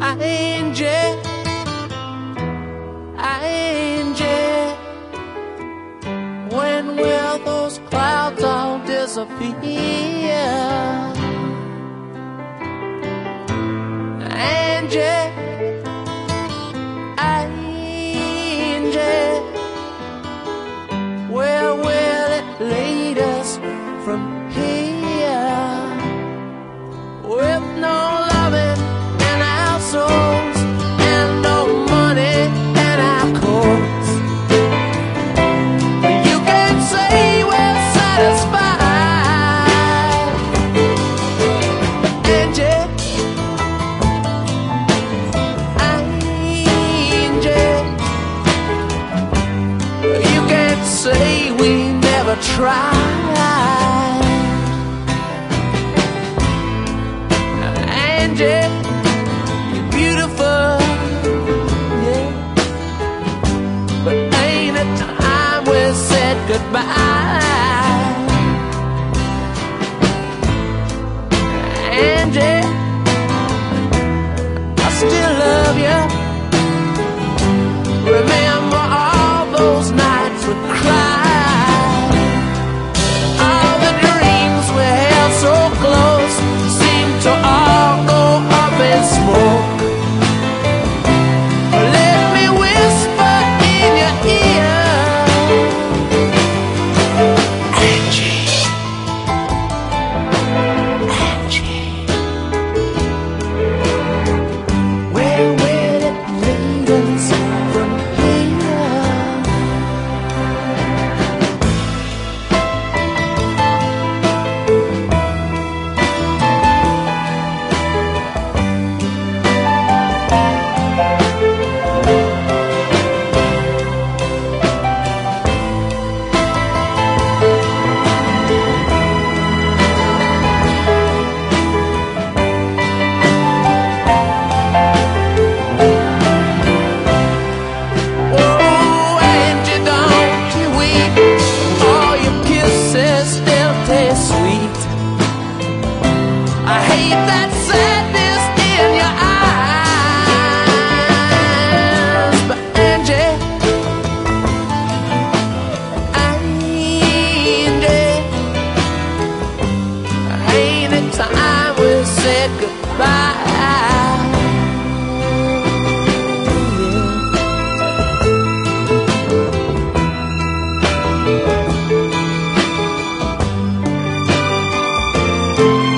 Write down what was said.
Angie, Angie, when will those clouds all disappear? Angie, Angie, where will it lead us from here? With no loving in our souls and no money in our coats, you can't say we're satisfied. Angie, Angie, you can't say we never tried. Angie, you're beautiful, yeah, but ain't it time we said goodbye? Angie, I still love you. Remember all those nights we cried, all the dreams we held so close seemed to all go up in smoke. Let me whisper in your ear, Angie, Angie, where will it lead us from here? Oh, Angie, don't you weep, all your kisses still taste sweet. I hate that sadness in your eyes, but Angie, Angie, ain't it time we said goodbye? Yeah.